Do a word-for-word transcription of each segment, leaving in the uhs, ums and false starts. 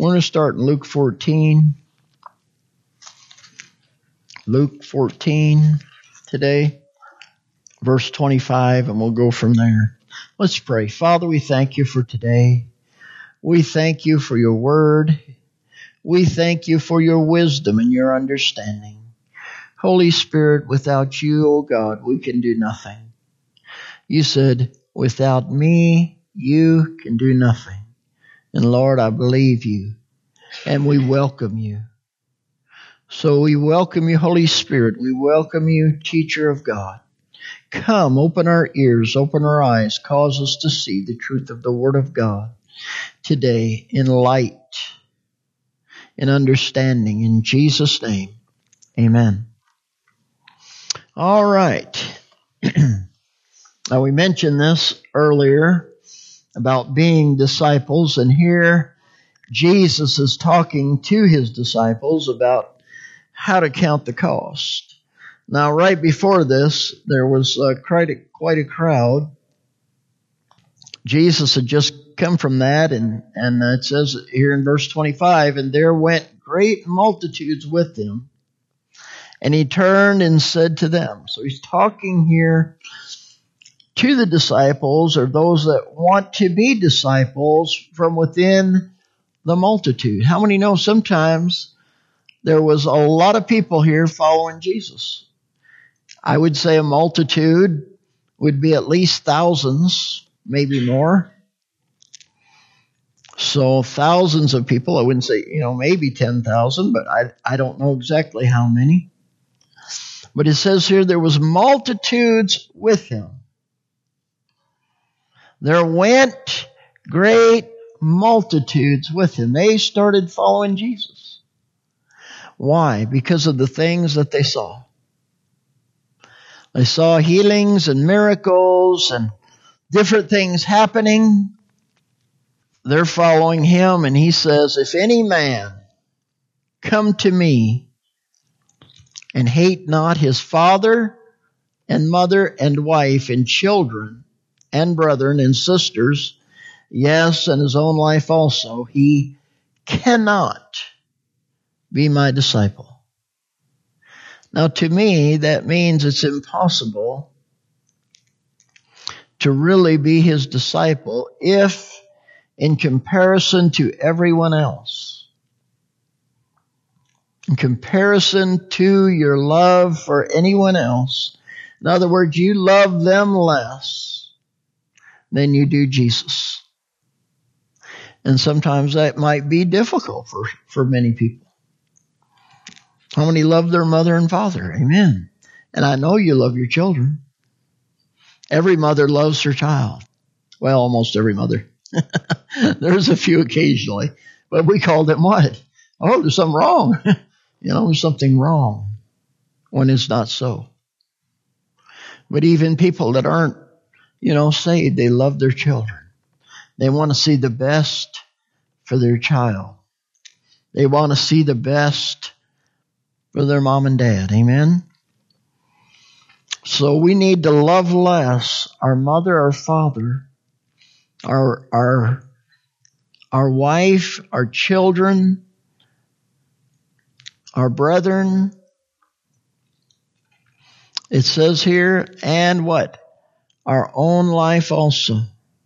We're going to start in Luke fourteen. Luke fourteen today, verse twenty-five, and we'll go from there. Let's pray. Father, we thank you for today. We thank you for your word. We thank you for your wisdom and your understanding. Holy Spirit, without you, O God, we can do nothing. You said, without me, you can do nothing. And Lord, I believe you, and we welcome you. So we welcome you, Holy Spirit. We welcome you, teacher of God. Come, open our ears, open our eyes, cause us to see the truth of the Word of God today in light, in understanding. In Jesus' name, amen. All right. Now, we mentioned this earlier about being disciples, and here Jesus is talking to his disciples about how to count the cost. Now, right before this, there was uh, quite, a, quite a crowd. Jesus had just come from that, and, and it says here in verse twenty-five, and there went great multitudes with him, and he turned and said to them. So he's talking here to the disciples, or those that want to be disciples from within the multitude. How many know sometimes there was a lot of people here following Jesus? I would say a multitude would be at least thousands, maybe more. So thousands of people. I wouldn't say, you know, maybe ten thousand, but I, I don't know exactly how many. But it says here there was multitudes with him. There went great multitudes with him. They started following Jesus. Why? Because of the things that they saw. They saw healings and miracles and different things happening. They're following him, and he says, if any man come to me and hate not his father and mother and wife and children and brethren and sisters, yes, and his own life also, he cannot be my disciple. Now, to me, that means it's impossible to really be his disciple if, in comparison to everyone else, in comparison to your love for anyone else, in other words, you love them less than you do Jesus. And sometimes that might be difficult for, for many people. How many love their mother and father? Amen. And I know you love your children. Every mother loves her child. Well, almost every mother. There's a few occasionally. But we call them what? Oh, there's something wrong. You know, there's something wrong when it's not so. But even people that aren't, you know, saved, they love their children. They want to see the best for their child. They want to see the best for their mom and dad. Amen? So we need to love less our mother, our father, our, our, our wife, our children, our brethren. It says here, and what? Our own life also.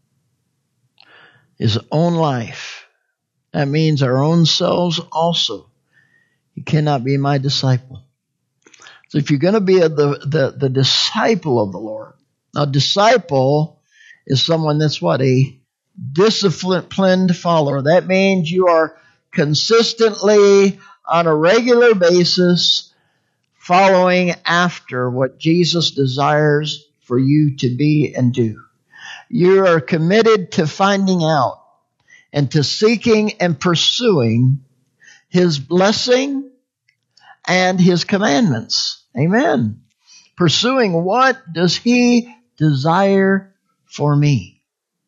His own life. That means our own selves also. You cannot be my disciple. So if you're going to be a, the, the, the disciple of the Lord. Now, disciple is someone that's what? A disciplined follower. That means you are consistently, on a regular basis, following after what Jesus desires for you to be and do. You are committed to finding out and to seeking and pursuing his blessing and his commandments. Amen. Pursuing what does he desire for me?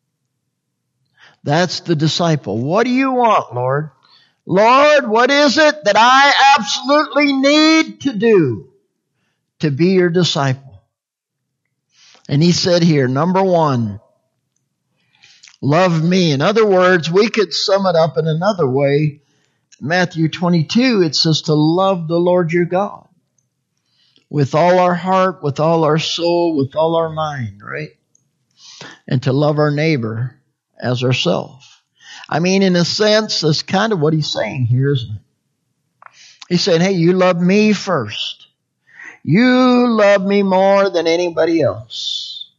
That's the disciple. What do you want, Lord? Lord, what is it that I absolutely need to do to be your disciple? And he said here, number one, Love me. In other words, we could sum it up in another way. Matthew twenty-two, it says to love the Lord your God with all our heart, with all our soul, with all our mind, right? And to love our neighbor as ourselves. I mean, in a sense, that's kind of what he's saying here, isn't it? He's saying, hey, you love me first. You love me more than anybody else.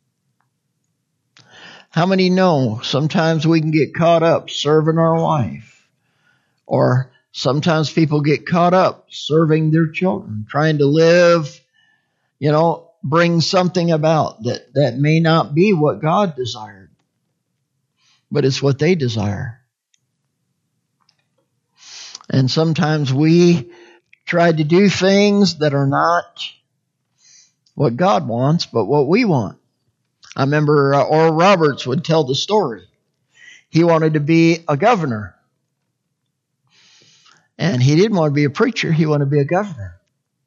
How many know sometimes we can get caught up serving our wife? Or sometimes people get caught up serving their children, trying to live, you know, bring something about that, that may not be what God desired, but it's what they desire. And sometimes we try to do things that are not what God wants, but what we want. I remember uh, Oral Roberts would tell the story. He wanted to be a governor. And he didn't want to be a preacher. He wanted to be a governor.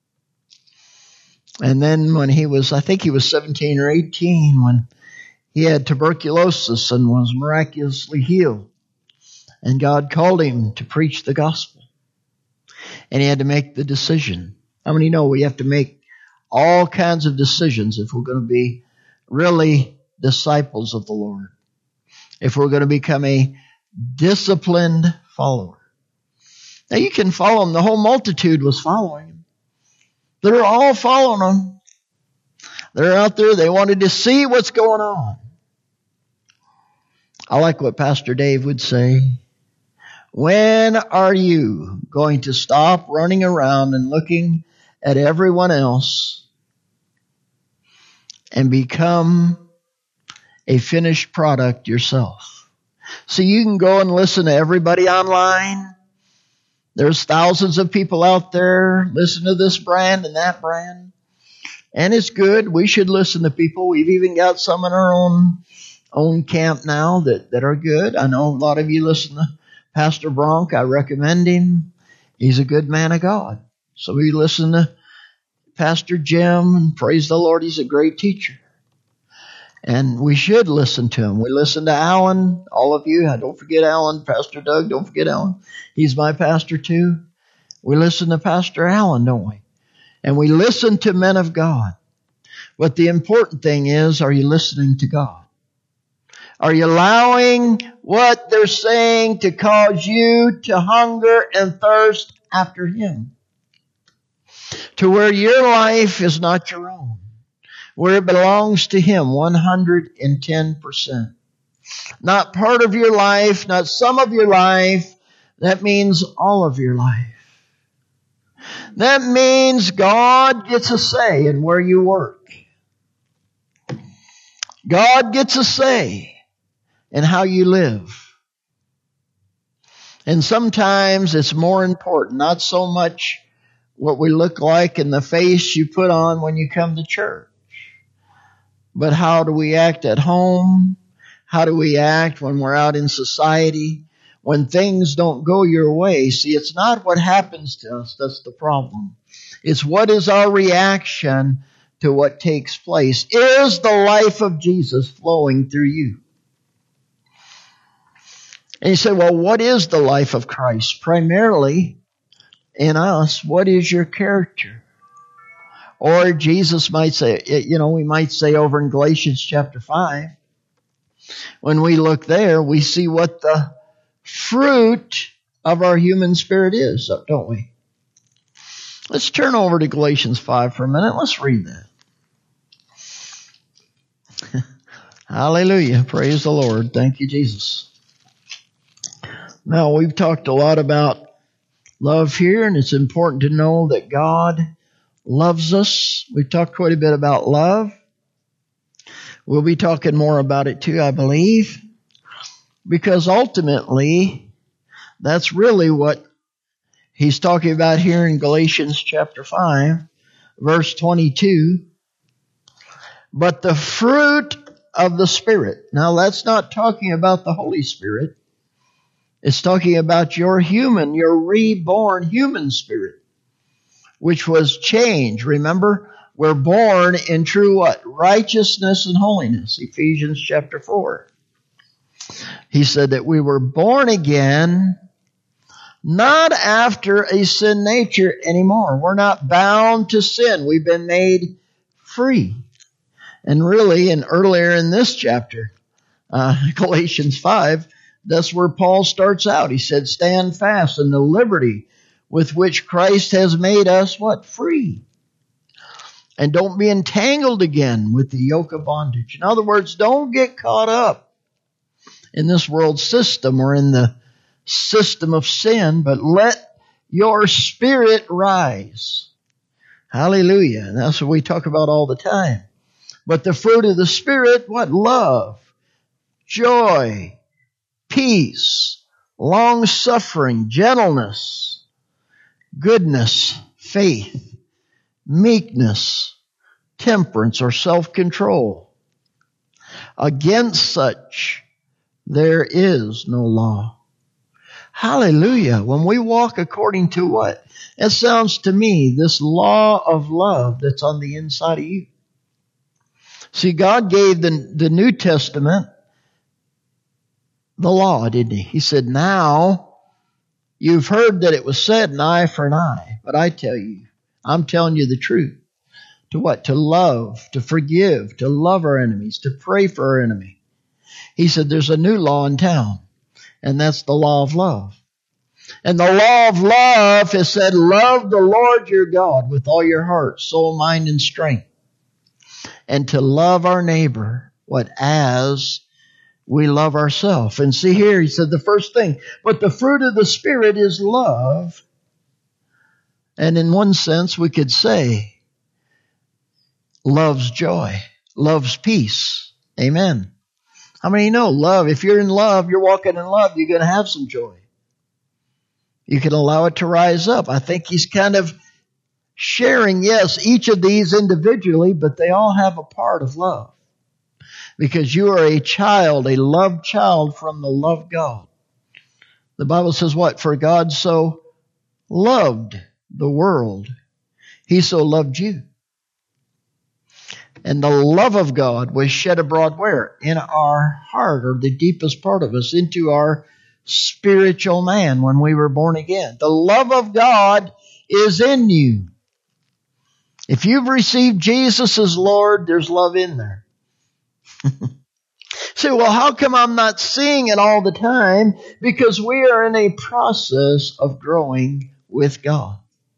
And then when he was, I think he was seventeen or eighteen, when he had tuberculosis and was miraculously healed. And God called him to preach the gospel. And he had to make the decision. How many know we have to make all kinds of decisions if we're going to be really disciples of the Lord? If we're going to become a disciplined follower. Now you can follow him. The whole multitude was following him. They're all following him. They're out there. They wanted to see what's going on. I like what Pastor Dave would say. When are you going to stop running around and looking at everyone else and become a finished product yourself? So you can go and listen to everybody online. There's thousands of people out there listen to this brand and that brand. And it's good. We should listen to people. We've even got some in our own own camp now that, that are good. I know a lot of you listen to Pastor Bronk. I recommend him. He's a good man of God. So we listen to Pastor Jim, and praise the Lord, he's a great teacher. And we should listen to him. We listen to Alan, all of you. Don't forget Alan, Pastor Doug, don't forget Alan. He's my pastor too. We listen to Pastor Alan, don't we? And we listen to men of God. But the important thing is, are you listening to God? Are you allowing what they're saying to cause you to hunger and thirst after Him? To where your life is not your own. Where it belongs to Him one hundred ten percent. Not part of your life, not some of your life. That means all of your life. That means God gets a say in where you work. God gets a say in how you live. And sometimes it's more important, not so much what we look like and the face you put on when you come to church, but how do we act at home? How do we act when we're out in society? When things don't go your way? See, it's not what happens to us that's the problem. It's what is our reaction to what takes place. Is the life of Jesus flowing through you? And you say, well, what is the life of Christ? Primarily, in us, what is your character? Or Jesus might say, you know, we might say over in Galatians chapter five, when we look there, we see what the fruit of our human spirit is, don't we? Let's turn over to Galatians five for a minute. Let's read that. Hallelujah. Praise the Lord. Thank you, Jesus. Now, we've talked a lot about love here, and it's important to know that God loves us. We've talked quite a bit about love. We'll be talking more about it too, I believe, because ultimately, that's really what he's talking about here in Galatians chapter five, verse twenty-two. But the fruit of the Spirit. Now, that's not talking about the Holy Spirit. It's talking about your human, your reborn human spirit, which was changed. Remember, we're born in true what? Righteousness and holiness. Ephesians chapter four. He said that we were born again, not after a sin nature anymore. We're not bound to sin. We've been made free. And really, and earlier in this chapter, uh, Galatians five, that's where Paul starts out. He said, stand fast in the liberty with which Christ has made us, what? Free. And don't be entangled again with the yoke of bondage. In other words, don't get caught up in this world system or in the system of sin, but let your spirit rise. Hallelujah. And that's what we talk about all the time. But the fruit of the Spirit, what? Love, joy, peace, long-suffering, gentleness, goodness, faith, meekness, temperance, or self-control. Against such there is no law. Hallelujah. When we walk according to what? It sounds to me, this law of love that's on the inside of you. See, God gave the, the New Testament the law, didn't He? He said, now you've heard that it was said an eye for an eye. But I tell you, I'm telling you the truth. To what? To love, to forgive, to love our enemies, to pray for our enemy. He said there's a new law in town, and that's the law of love. And the law of love has said, love the Lord your God with all your heart, soul, mind, and strength. And to love our neighbor, what? As we love ourselves. And see here, he said the first thing, but the fruit of the Spirit is love. And in one sense, we could say, love's joy, love's peace. Amen. How many know love? If you're in love, you're walking in love, you're going to have some joy. You can allow it to rise up. I think he's kind of sharing, yes, each of these individually, but they all have a part of love. Because you are a child, a loved child from the loved God. The Bible says what? For God so loved the world. He so loved you. And the love of God was shed abroad where? In our heart, or the deepest part of us, into our spiritual man when we were born again. The love of God is in you. If you've received Jesus as Lord, there's love in there. Say, well, how come I'm not seeing it all the time? Because we are in a process of growing with God.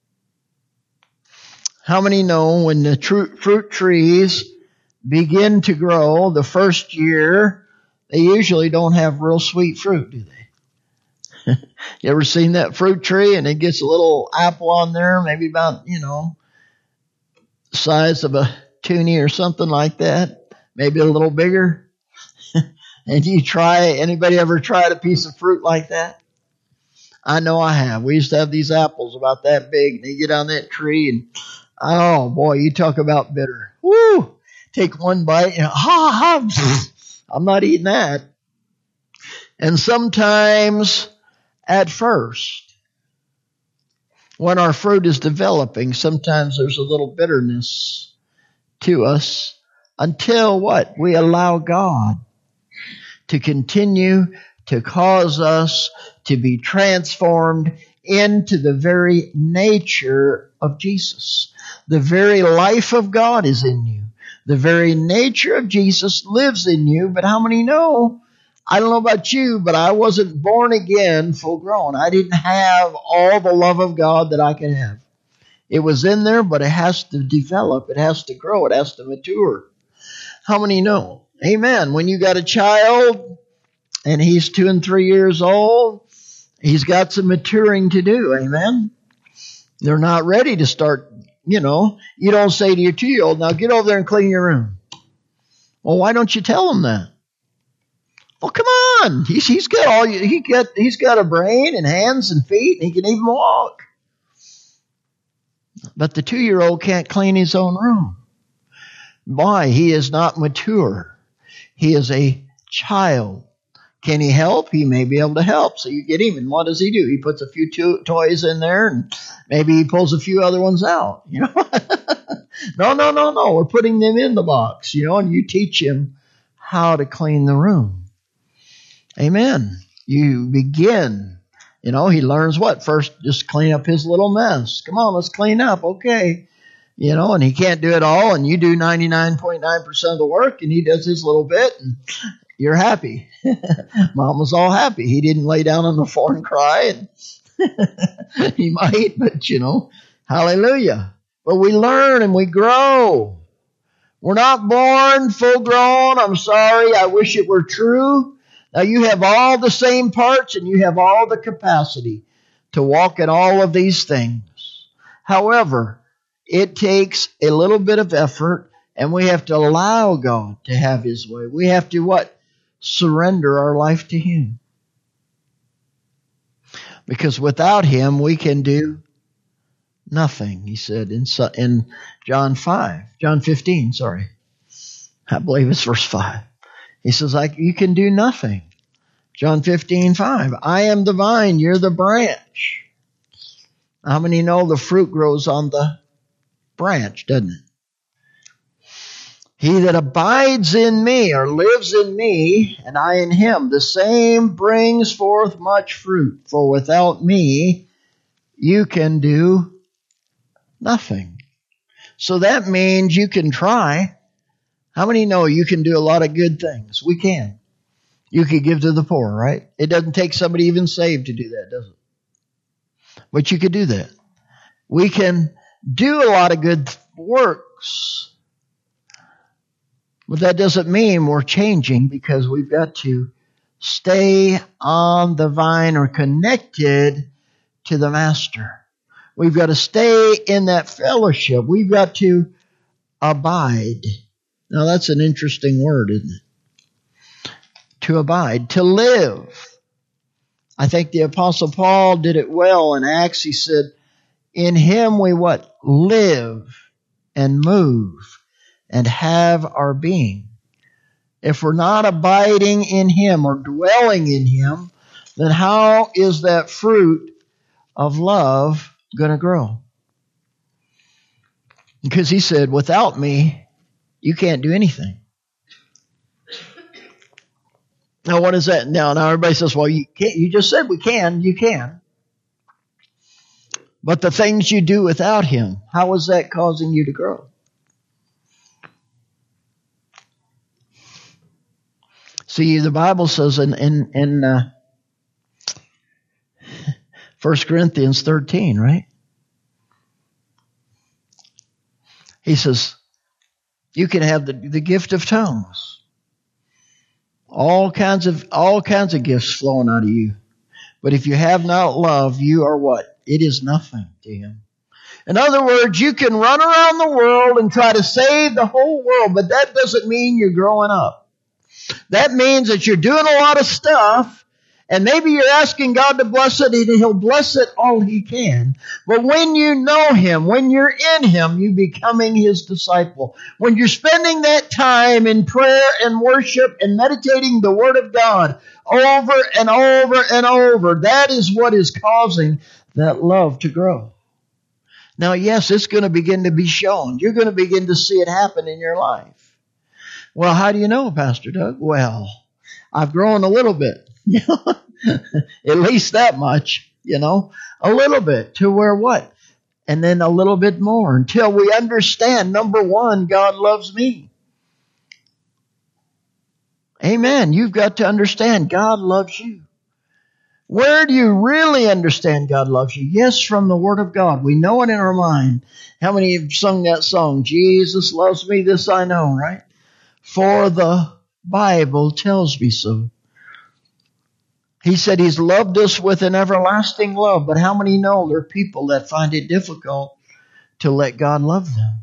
How many know when the tr- fruit trees begin to grow the first year, they usually don't have real sweet fruit, do they? You ever seen that fruit tree and it gets a little apple on there, maybe about, you know, the size of a toonie or something like that, maybe a little bigger? And you try, anybody ever tried a piece of fruit like that? I know I have. We used to have these apples about that big, and you get on that tree and, oh boy, you talk about bitter. Woo! Take one bite and, ha ha, I'm not eating that. And sometimes, at first, when our fruit is developing, sometimes there's a little bitterness to us until what? We allow God to continue to cause us to be transformed into the very nature of Jesus. The very life of God is in you. The very nature of Jesus lives in you. But how many know? I don't know about you, but I wasn't born again full grown. I didn't have all the love of God that I could have. It was in there, but it has to develop. It has to grow. It has to mature. How many know? Amen. When you got a child and he's two and three years old, he's got some maturing to do. Amen. They're not ready to start, you know. You don't say to your two-year-old, now get over there and clean your room. Well, why don't you tell him that? Well, come on. He's, he's got all he got. He's got a brain and hands and feet, and he can even walk. But the two-year-old can't clean his own room. Why? He is not mature. He is a child. Can he help? He may be able to help. So you get him, and what does he do? He puts a few to- toys in there, and maybe he pulls a few other ones out. You know, no, no, no, no. We're putting them in the box. You know, and you teach him how to clean the room. Amen. You begin. You know, he learns what? First, just clean up his little mess. Come on, let's clean up. Okay. You know, and he can't do it all, and you do ninety-nine point nine percent of the work, and he does his little bit, and you're happy. Mom was all happy. He didn't lay down on the floor and cry, and he might, but, you know, hallelujah. But we learn and we grow. We're not born full grown. I'm sorry. I wish it were true. Now you have all the same parts and you have all the capacity to walk in all of these things. However, it takes a little bit of effort, and we have to allow God to have his way. We have to what? Surrender our life to him. Because without him, we can do nothing, he said in, in John five, John fifteen, sorry. I believe it's verse five. He says, like, you can do nothing. John fifteen, five. I am the vine, you're the branch. How many know the fruit grows on the branch, doesn't it? He that abides in me or lives in me, and I in him, the same brings forth much fruit. For without me, you can do nothing. So that means you can try. How many know you can do a lot of good things? We can. You could give to the poor, right? It doesn't take somebody even saved to do that, does it? But you could do that. We can do a lot of good works. But that doesn't mean we're changing, because we've got to stay on the vine or connected to the Master. We've got to stay in that fellowship. We've got to abide. Now that's an interesting word, isn't it? To abide, to live. I think the Apostle Paul did it well in Acts. He said, in him we what? Live and move and have our being. If we're not abiding in him or dwelling in him, then how is that fruit of love going to grow? Because he said, without me, you can't do anything. Now, what is that? Now, now everybody says, well, you can't. You just said we can. You can. But the things you do without him, how is that causing you to grow? See, the Bible says in, in, in uh, First Corinthians thirteen, right? He says, you can have the, the gift of tongues. All kinds of all kinds of gifts flowing out of you. But if you have not love, you are what? It is nothing to him. In other words, you can run around the world and try to save the whole world, but that doesn't mean you're growing up. That means that you're doing a lot of stuff, and maybe you're asking God to bless it, and he'll bless it all he can. But when you know him, when you're in him, you're becoming his disciple. When you're spending that time in prayer and worship and meditating the Word of God over and over and over, that is what is causing that love to grow. Now, yes, it's going to begin to be shown. You're going to begin to see it happen in your life. Well, how do you know, Pastor Doug? Well, I've grown a little bit. At least that much, you know, a little bit to where what? And then a little bit more until we understand, number one, God loves me. Amen. You've got to understand God loves you. Where do you really understand God loves you? Yes, from the Word of God. We know it in our mind. How many have sung that song? Jesus loves me, this I know, right? For the Bible tells me so. He said he's loved us with an everlasting love. But how many know there are people that find it difficult to let God love them?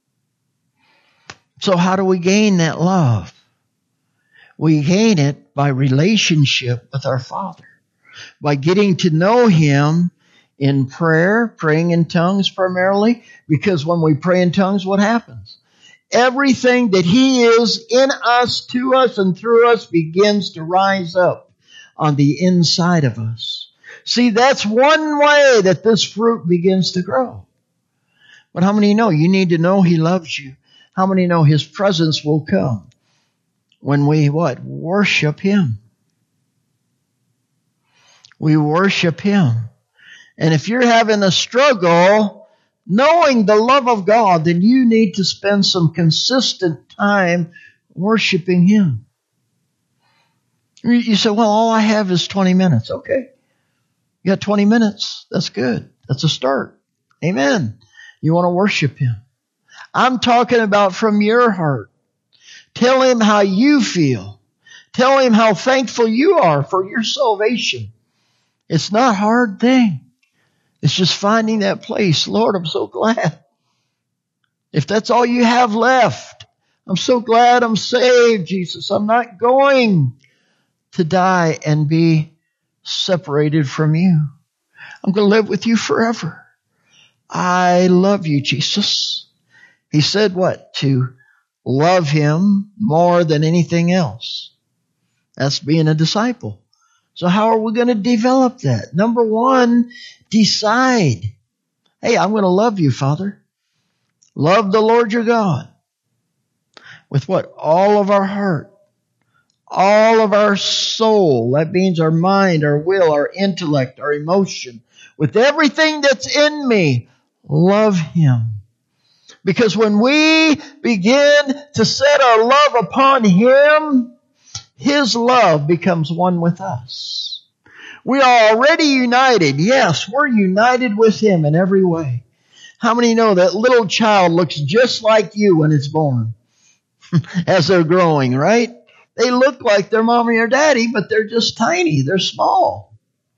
So how do we gain that love? We gain it by relationship with our Father. By getting to know him in prayer, praying in tongues primarily. Because when we pray in tongues, what happens? Everything that he is in us, to us, and through us begins to rise up on the inside of us. See, that's one way that this fruit begins to grow. But how many know you need to know he loves you? How many know his presence will come when we what? Worship him. We worship Him. And if you're having a struggle knowing the love of God, then you need to spend some consistent time worshiping Him. You say, well, all I have is twenty minutes. Okay. You got twenty minutes. That's good. That's a start. Amen. You want to worship Him. I'm talking about from your heart. Tell Him how you feel. Tell Him how thankful you are for your salvation. It's not a hard thing. It's just finding that place. Lord, I'm so glad. If that's all you have left, I'm so glad I'm saved, Jesus. I'm not going to die and be separated from you. I'm going to live with you forever. I love you, Jesus. He said what? To love Him more than anything else. That's being a disciple. So how are we going to develop that? Number one, decide. Hey, I'm going to love you, Father. Love the Lord your God. With what? All of our heart. All of our soul. That means our mind, our will, our intellect, our emotion. With everything that's in me, love Him. Because when we begin to set our love upon Him, His love becomes one with us. We are already united. Yes, we're united with Him in every way. How many know that little child looks just like you when it's born? As they're growing, right? They look like their mommy or daddy, but they're just tiny. They're small.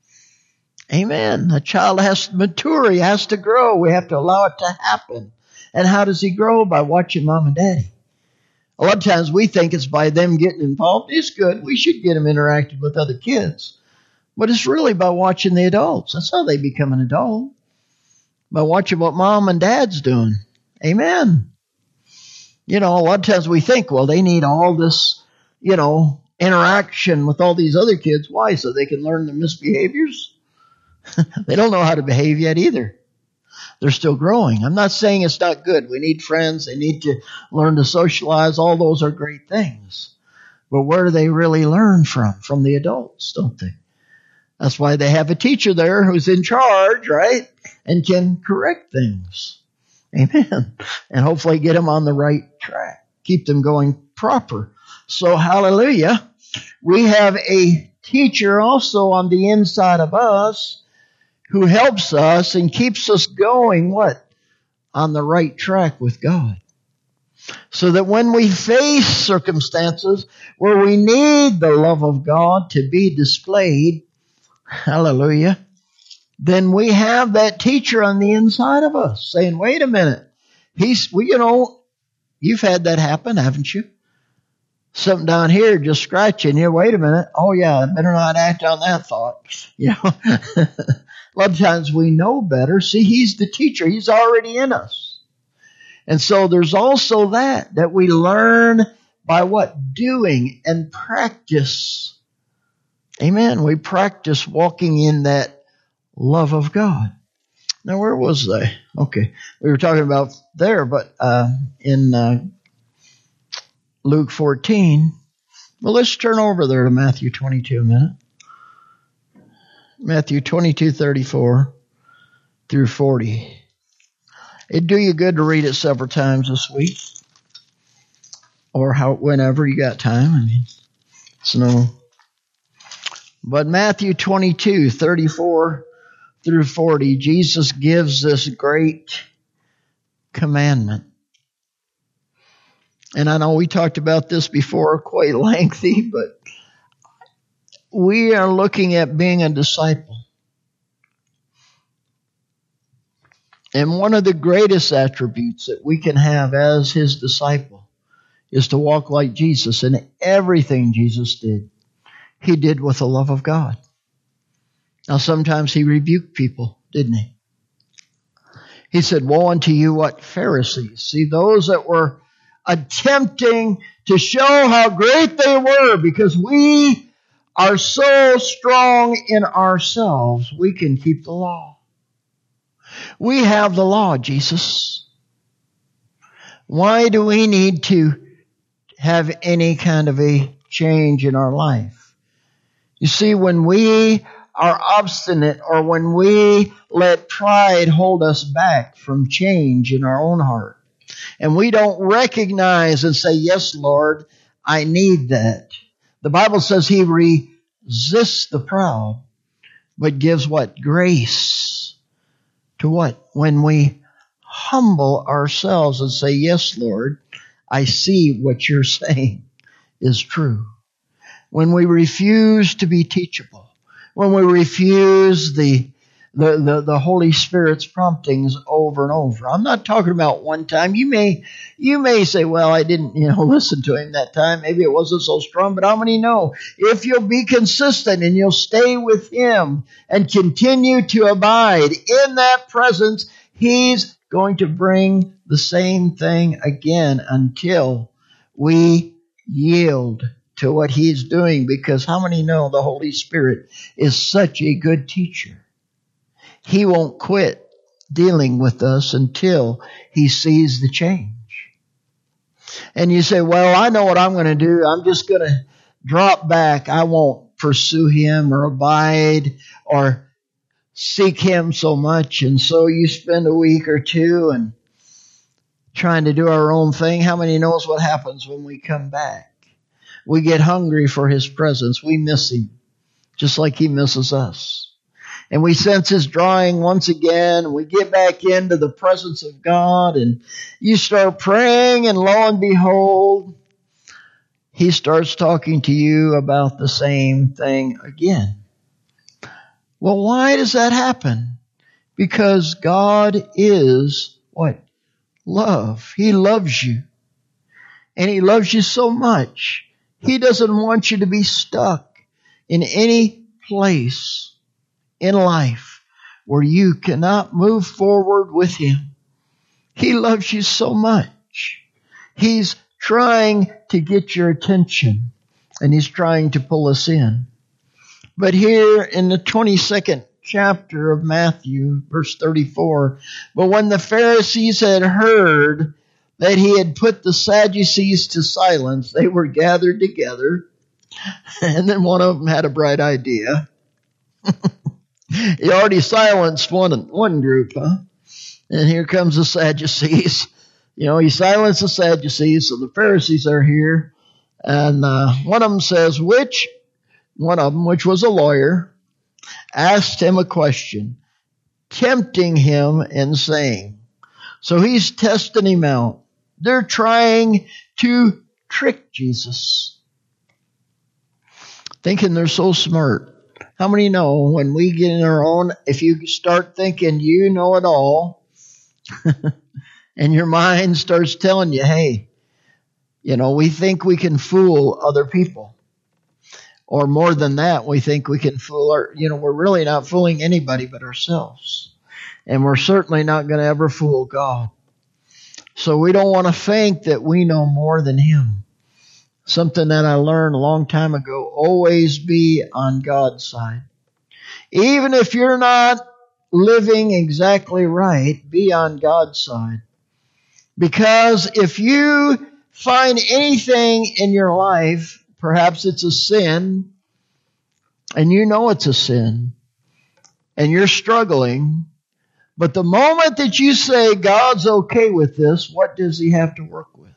Amen. A child has to mature. He has to grow. We have to allow it to happen. And how does he grow? By watching mom and daddy. A lot of times we think it's by them getting involved. It's good. We should get them interacting with other kids. But it's really by watching the adults. That's how they become an adult. By watching what mom and dad's doing. Amen. You know, a lot of times we think, well, they need all this, you know, interaction with all these other kids. Why? So they can learn their misbehaviors? They don't know how to behave yet either. They're still growing. I'm not saying it's not good. We need friends. They need to learn to socialize. All those are great things. But where do they really learn from? From the adults, don't they? That's why they have a teacher there who's in charge, right? And can correct things. Amen. And hopefully get them on the right track. Keep them going proper. So, hallelujah. We have a teacher also on the inside of us who helps us and keeps us going, what? On the right track with God. So that when we face circumstances where we need the love of God to be displayed, hallelujah, then we have that teacher on the inside of us saying, wait a minute, he's, well, you know, you've had that happen, haven't you? Something down here just scratching you. Wait a minute. Oh yeah, I better not act on that thought. You know, a lot of times we know better. See, he's the teacher. He's already in us. And so there's also that, that we learn by what? Doing and practice. Amen. We practice walking in that love of God. Now, where was I? Okay. We were talking about there, but uh, in uh, Luke fourteen. Well, let's turn over there to Matthew twenty-two a minute. Matthew twenty-two, thirty-four through forty. It'd do you good to read it several times this week. Or how whenever you got time. I mean, it's no... But Matthew twenty-two, thirty-four through forty, Jesus gives this great commandment. And I know we talked about this before, quite lengthy, but we are looking at being a disciple. And one of the greatest attributes that we can have as His disciple is to walk like Jesus. And everything Jesus did, He did with the love of God. Now, sometimes He rebuked people, didn't He? He said, woe unto you, what? Pharisees. See, those that were attempting to show how great they were because we are so strong in ourselves, we can keep the law. We have the law, Jesus. Why do we need to have any kind of a change in our life? You see, when we are obstinate or when we let pride hold us back from change in our own heart, and we don't recognize and say, yes, Lord, I need that. The Bible says He resists the proud, but gives what? Grace to what? When we humble ourselves and say, yes, Lord, I see what you're saying is true. When we refuse to be teachable, when we refuse the, the, the, the Holy Spirit's promptings over and over. I'm not talking about one time. You may, you may say, well, I didn't, you know, listen to Him that time. Maybe it wasn't so strong, but how many know if you'll be consistent and you'll stay with Him and continue to abide in that presence, He's going to bring the same thing again until we yield to what He's doing, because how many know the Holy Spirit is such a good teacher? He won't quit dealing with us until He sees the change. And you say, well, I know what I'm going to do. I'm just going to drop back. I won't pursue Him or abide or seek Him so much. And so you spend a week or two and trying to do our own thing. How many knows what happens when we come back? We get hungry for His presence. We miss Him, just like He misses us. And we sense His drawing once again. We get back into the presence of God, and you start praying, and lo and behold, He starts talking to you about the same thing again. Well, why does that happen? Because God is what? Love. He loves you. And He loves you so much. He doesn't want you to be stuck in any place in life where you cannot move forward with Him. He loves you so much. He's trying to get your attention, and He's trying to pull us in. But here in the twenty-second chapter of Matthew, verse thirty-four, but when the Pharisees had heard that He had put the Sadducees to silence, they were gathered together. And then one of them had a bright idea. He already silenced one, one group, huh? And here comes the Sadducees. You know, He silenced the Sadducees, so the Pharisees are here. And uh, one of them says, which, one of them, which was a lawyer, asked Him a question, tempting Him and saying, so he's testing Him out. They're trying to trick Jesus, thinking they're so smart. How many know when we get in our own, if you start thinking you know it all, and your mind starts telling you, hey, you know, we think we can fool other people. Or more than that, we think we can fool our, you know, we're really not fooling anybody but ourselves. And we're certainly not going to ever fool God. So we don't want to think that we know more than Him. Something that I learned a long time ago, always be on God's side. Even if you're not living exactly right, be on God's side. Because if you find anything in your life, perhaps it's a sin, and you know it's a sin, and you're struggling, but the moment that you say God's okay with this, what does He have to work with?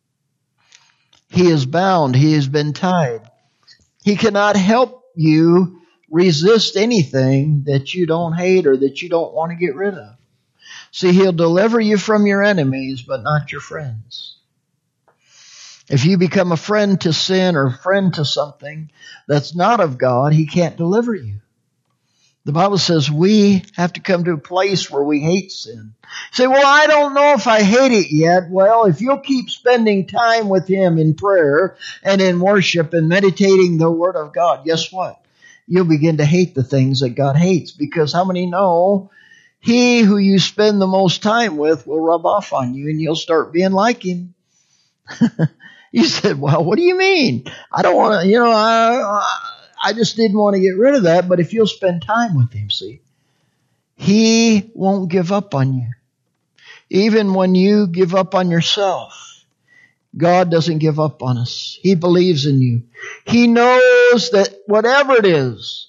He is bound. He has been tied. He cannot help you resist anything that you don't hate or that you don't want to get rid of. See, He'll deliver you from your enemies, but not your friends. If you become a friend to sin or a friend to something that's not of God, He can't deliver you. The Bible says we have to come to a place where we hate sin. Say, well, I don't know if I hate it yet. Well, if you'll keep spending time with Him in prayer and in worship and meditating the Word of God, guess what? You'll begin to hate the things that God hates. Because how many know He who you spend the most time with will rub off on you and you'll start being like Him. You said, well, what do you mean? I don't want to, you know, I, I just didn't want to get rid of that. But if you'll spend time with Him, see, He won't give up on you. Even when you give up on yourself, God doesn't give up on us. He believes in you. He knows that whatever it is,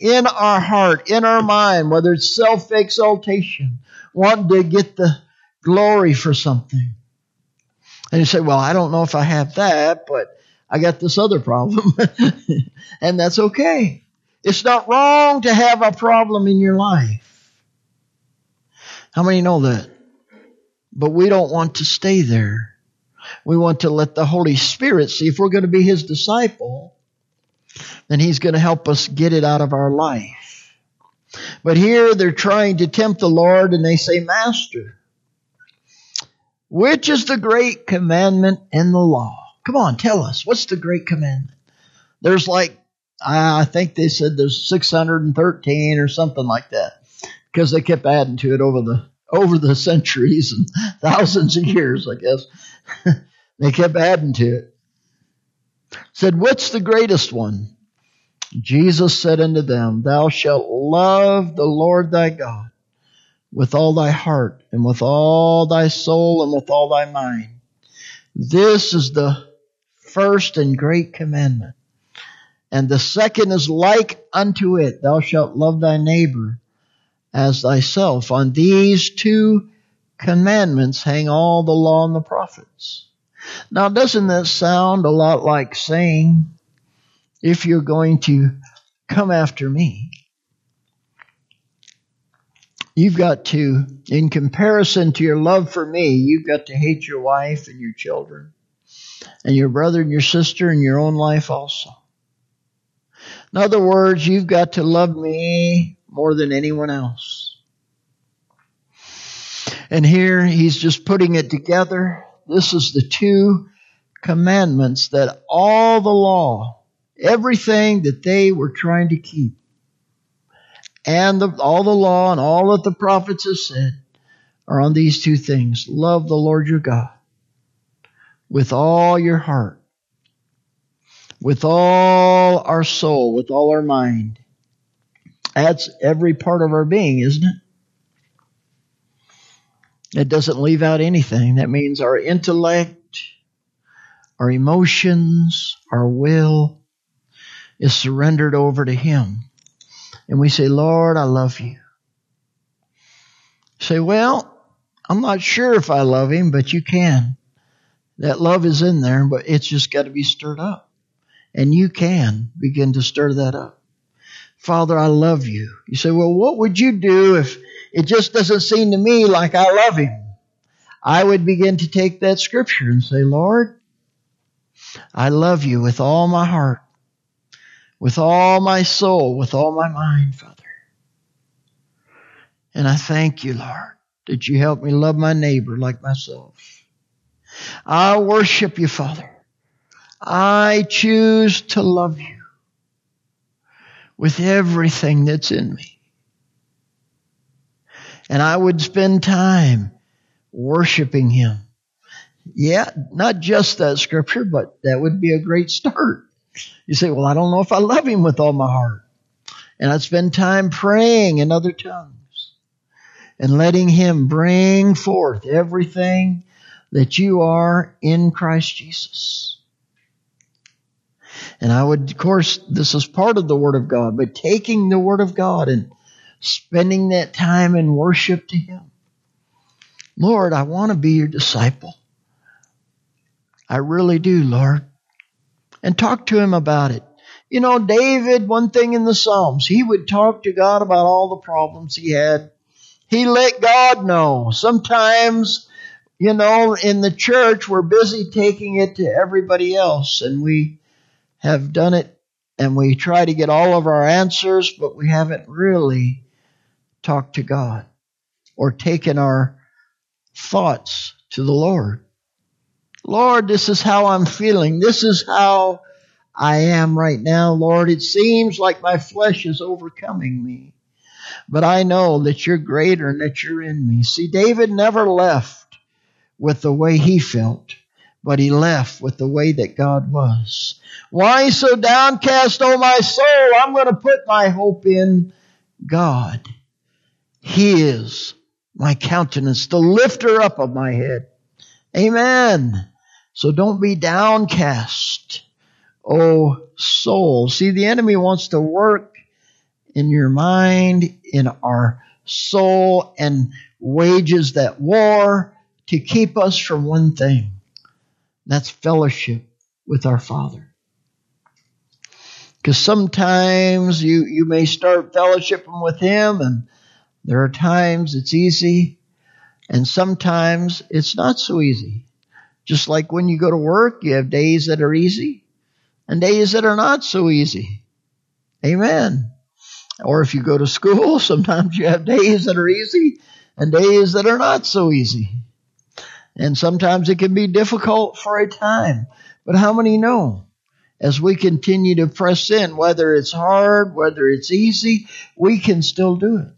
in our heart, in our mind, whether it's self-exaltation, wanting to get the glory for something. And you say, well, I don't know if I have that, but I got this other problem. And that's okay. It's not wrong to have a problem in your life. How many know that? But we don't want to stay there. We want to let the Holy Spirit see. If we're going to be His disciple, then He's going to help us get it out of our life. But here they're trying to tempt the Lord, and they say, Master, which is the great commandment in the law? Come on, tell us. What's the great commandment? There's like, I think they said there's six hundred thirteen or something like that, because they kept adding to it over the over the centuries and thousands of years, I guess. They kept adding to it. Said, what's the greatest one? Jesus said unto them, Thou shalt love the Lord thy God with all thy heart and with all thy soul and with all thy mind. This is the first and great commandment. And the second is like unto it. Thou shalt love thy neighbor as thyself. On these two commandments hang all the law and the prophets. Now, doesn't that sound a lot like saying, if you're going to come after me, you've got to, in comparison to your love for me, you've got to hate your wife and your children and your brother and your sister and your own life also. In other words, you've got to love me more than anyone else. And here he's just putting it together. This is the two commandments that all the law, everything that they were trying to keep, and the, all the law and all that the prophets have said are on these two things. Love the Lord your God with all your heart, with all our soul, with all our mind. That's every part of our being, isn't it? It doesn't leave out anything. That means our intellect, our emotions, our will is surrendered over to Him. And we say, Lord, I love you. Say, well, I'm not sure if I love Him, but you can. That love is in there, but it's just got to be stirred up. And you can begin to stir that up. Father, I love you. You say, well, what would you do if it just doesn't seem to me like I love Him? I would begin to take that scripture and say, Lord, I love you with all my heart, with all my soul, with all my mind, Father. And I thank you, Lord, that you help me love my neighbor like myself. I worship you, Father. I choose to love you with everything that's in me. And I would spend time worshiping Him. Yeah, not just that scripture, but that would be a great start. You say, well, I don't know if I love Him with all my heart. And I'd spend time praying in other tongues and letting Him bring forth everything that you are in Christ Jesus. And I would, of course, this is part of the Word of God, but taking the Word of God and spending that time in worship to Him. Lord, I want to be your disciple. I really do, Lord. And talk to Him about it. You know, David, one thing in the Psalms, he would talk to God about all the problems he had. He let God know. Sometimes, you know, in the church, we're busy taking it to everybody else, and we have done it, and we try to get all of our answers, but we haven't really talked to God or taken our thoughts to the Lord. Lord, this is how I'm feeling. This is how I am right now, Lord. It seems like my flesh is overcoming me, but I know that you're greater and that you're in me. See, David never left with the way he felt, but he left with the way that God was. Why so downcast, O my soul? I'm going to put my hope in God. He is my countenance, the lifter up of my head. Amen. So don't be downcast, O soul. See, the enemy wants to work in your mind, in our soul, and wages that war to keep us from one thing. That's fellowship with our Father. Because sometimes you, you may start fellowshipping with Him, and there are times it's easy, and sometimes it's not so easy. Just like when you go to work, you have days that are easy and days that are not so easy. Amen. Or if you go to school, sometimes you have days that are easy and days that are not so easy. And sometimes it can be difficult for a time. But how many know? As we continue to press in, whether it's hard, whether it's easy, we can still do it.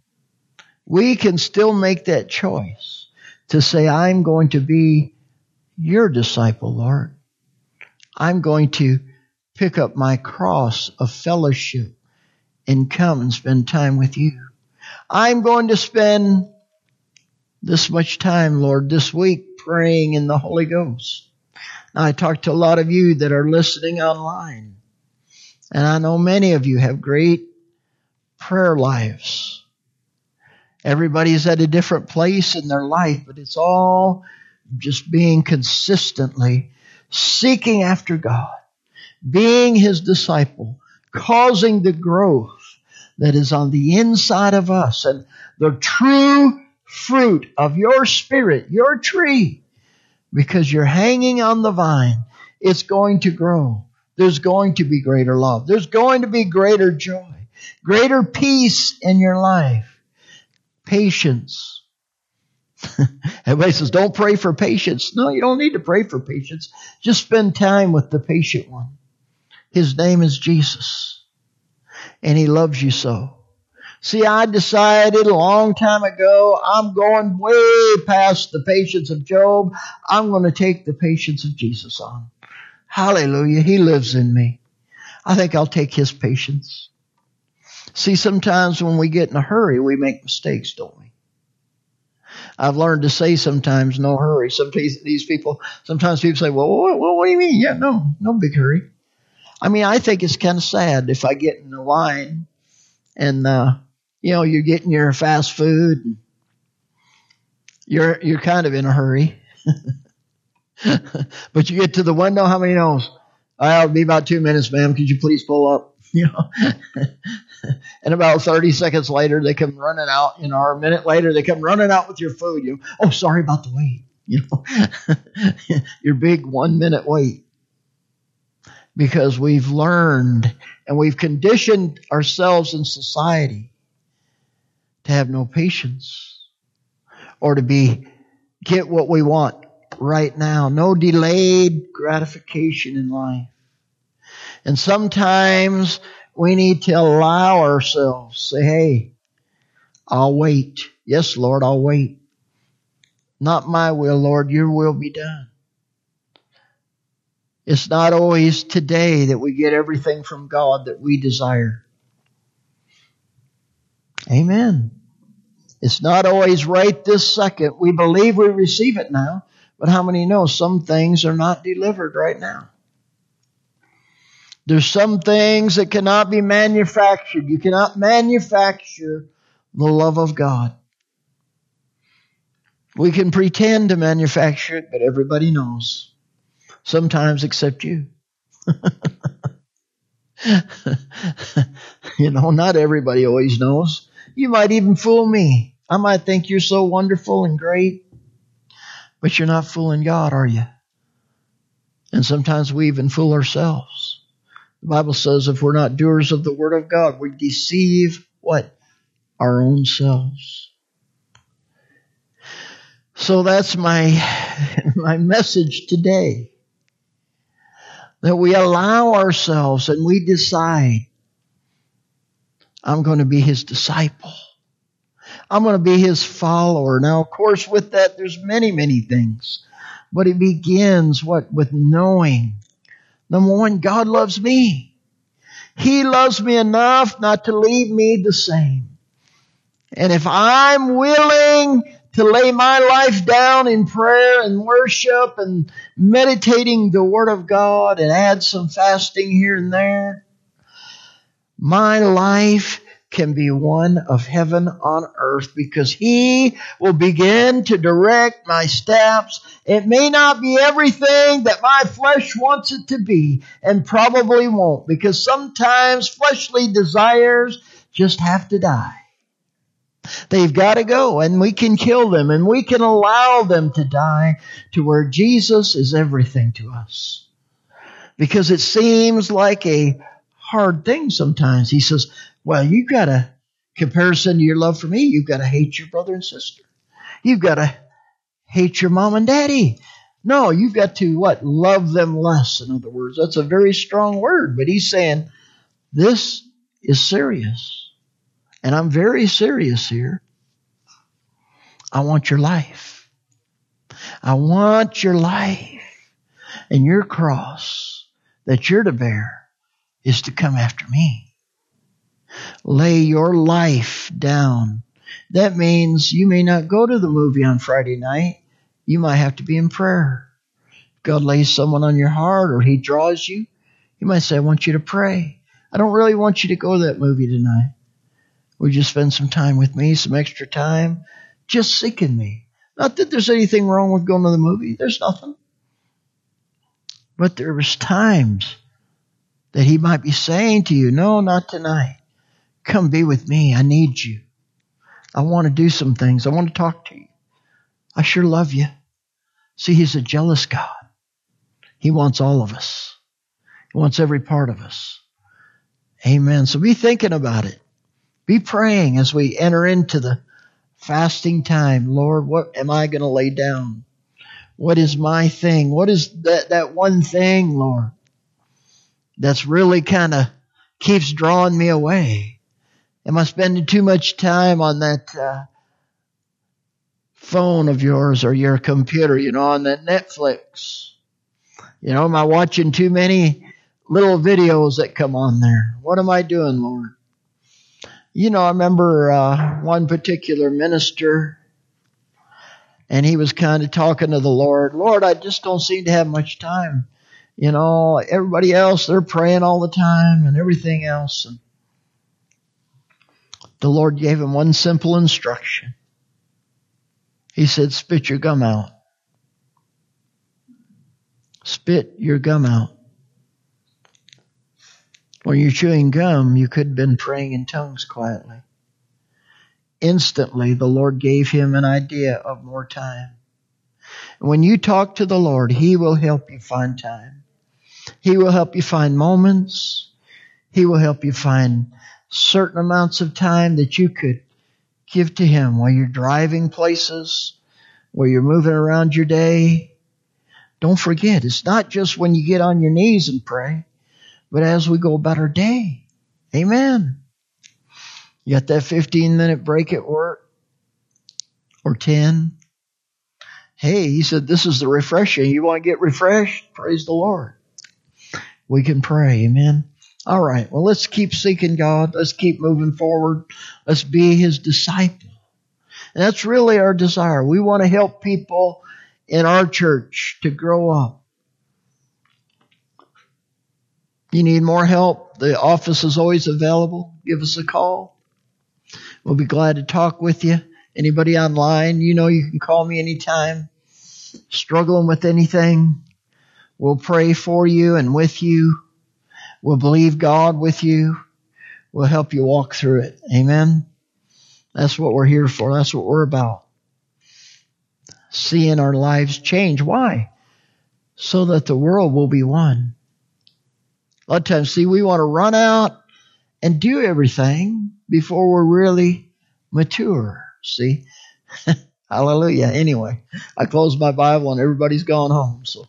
We can still make that choice to say, I'm going to be your disciple, Lord. I'm going to pick up my cross of fellowship and come and spend time with you. I'm going to spend this much time, Lord, this week praying in the Holy Ghost. Now, I talked to a lot of you that are listening online, and I know many of you have great prayer lives. Everybody's at a different place in their life, but it's all just being consistently seeking after God, being His disciple, causing the growth that is on the inside of us, and the true fruit of your spirit, your tree, because you're hanging on the vine, it's going to grow. There's going to be greater love. There's going to be greater joy, greater peace in your life. Patience. Everybody says, don't pray for patience. No, you don't need to pray for patience. Just spend time with the patient one. His name is Jesus, and He loves you so. See, I decided a long time ago, I'm going way past the patience of Job. I'm going to take the patience of Jesus on. Hallelujah. He lives in me. I think I'll take His patience. See, sometimes when we get in a hurry, we make mistakes, don't we? I've learned to say sometimes, no hurry. Sometimes these people, sometimes people say, well, what, what, what do you mean? Yeah, no, no big hurry. I mean, I think it's kind of sad if I get in a line and, uh, you know, you're getting your fast food. And you're you're kind of in a hurry. But you get to the window, how many knows? I'll be about two minutes, ma'am. Could you please pull up? You know. And about thirty seconds later, they come running out. You know, or a minute later, they come running out with your food. You know, oh, sorry about the wait. You know, your big one-minute wait. Because we've learned and we've conditioned ourselves in society to have no patience, or to be get what we want right now. No delayed gratification in life. And sometimes we need to allow ourselves, say, hey, I'll wait. Yes, Lord, I'll wait. Not my will, Lord, your will be done. It's not always today that we get everything from God that we desire. Amen. It's not always right this second. We believe we receive it now, but how many know some things are not delivered right now? There's some things that cannot be manufactured. You cannot manufacture the love of God. We can pretend to manufacture it, but everybody knows. Sometimes except you. You know, not everybody always knows. You might even fool me. I might think you're so wonderful and great, but you're not fooling God, are you? And sometimes we even fool ourselves. The Bible says if we're not doers of the Word of God, we deceive what? Our own selves. So that's my, my message today. That we allow ourselves and we decide, I'm going to be His disciple. I'm going to be His follower. Now, of course, with that, there's many, many things. But it begins, what? With knowing. Number one, God loves me. He loves me enough not to leave me the same. And if I'm willing to lay my life down in prayer and worship and meditating the Word of God and add some fasting here and there, my life can be one of heaven on earth, because He will begin to direct my steps. It may not be everything that my flesh wants it to be, and probably won't, because sometimes fleshly desires just have to die. They've got to go, and we can kill them, and we can allow them to die to where Jesus is everything to us. Because it seems like a hard thing sometimes. He says, well, you've got to, comparison to your love for me, you've got to hate your brother and sister. You've got to hate your mom and daddy. No, you've got to, what? Love them less, in other words. That's a very strong word, but he's saying, this is serious. And I'm very serious here. I want your life. I want your life. And your cross that you're to bear is to come after me. Lay your life down. That means you may not go to the movie on Friday night. You might have to be in prayer. God lays someone on your heart, or He draws you. You might say, I want you to pray. I don't really want you to go to that movie tonight. Would you spend some time with me, some extra time, just seeking me? Not that there's anything wrong with going to the movie. There's nothing. But there was times that He might be saying to you, no, not tonight. Come be with me. I need you. I want to do some things. I want to talk to you. I sure love you. See, He's a jealous God. He wants all of us. He wants every part of us. Amen. So be thinking about it. Be praying as we enter into the fasting time. Lord, what am I going to lay down? What is my thing? What is that, that one thing, Lord, that's really kind of keeps drawing me away? Am I spending too much time on that uh, phone of yours or your computer, you know, on that Netflix? You know, am I watching too many little videos that come on there? What am I doing, Lord? You know, I remember uh, one particular minister, and he was kind of talking to the Lord. Lord, I just don't seem to have much time. You know, everybody else, they're praying all the time and everything else. And the Lord gave him one simple instruction. He said, spit your gum out. Spit your gum out. When you're chewing gum, you could have been praying in tongues quietly. Instantly, the Lord gave him an idea of more time. And when you talk to the Lord, He will help you find time. He will help you find moments. He will help you find certain amounts of time that you could give to Him while you're driving places, while you're moving around your day. Don't forget, it's not just when you get on your knees and pray, but as we go about our day. Amen. You got that fifteen minute break at work? Or ten? Hey, He said this is the refreshing. You want to get refreshed? Praise the Lord. We can pray. Amen. All right. Well, let's keep seeking God. Let's keep moving forward. Let's be His disciple. And that's really our desire. We want to help people in our church to grow up. You need more help? The office is always available. Give us a call. We'll be glad to talk with you. Anybody online, you know you can call me anytime. Struggling with anything, we'll pray for you and with you. We'll believe God with you. We'll help you walk through it. Amen? That's what we're here for. That's what we're about. Seeing our lives change. Why? So that the world will be one. A lot of times, see, we want to run out and do everything before we're really mature. See? Hallelujah. Anyway, I closed my Bible and everybody's gone home. So,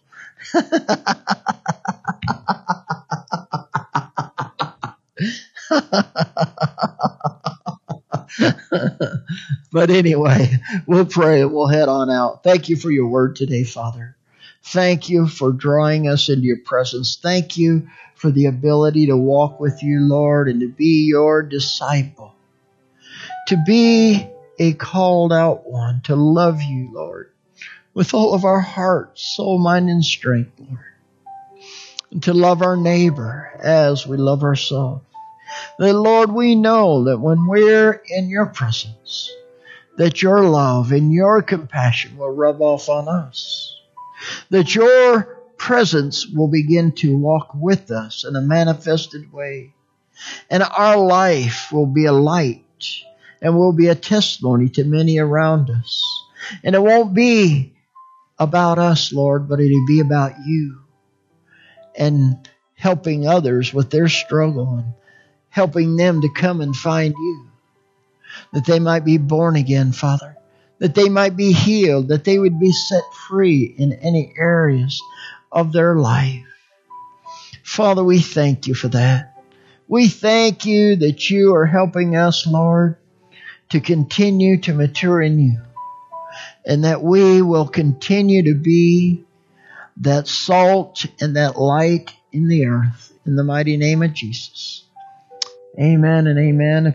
but anyway, we'll pray and we'll head on out. Thank you for your word today, Father. Thank you for drawing us into your presence. Thank you for the ability to walk with you, Lord, and to be your disciple. To be a called out one, to love you, Lord, with all of our heart, soul, mind, and strength, Lord. And to love our neighbor as we love ourselves. That, Lord, we know that when we're in your presence, that your love and your compassion will rub off on us. That your presence will begin to walk with us in a manifested way. And our life will be a light and will be a testimony to many around us. And it won't be about us, Lord, but it'll be about you and helping others with their struggle and helping them to come and find you. That they might be born again, Father. That they might be healed. That they would be set free in any areas of their life. Father, we thank you for that. We thank you that you are helping us, Lord, to continue to mature in you. And that we will continue to be that salt and that light in the earth. In the mighty name of Jesus. Amen and amen.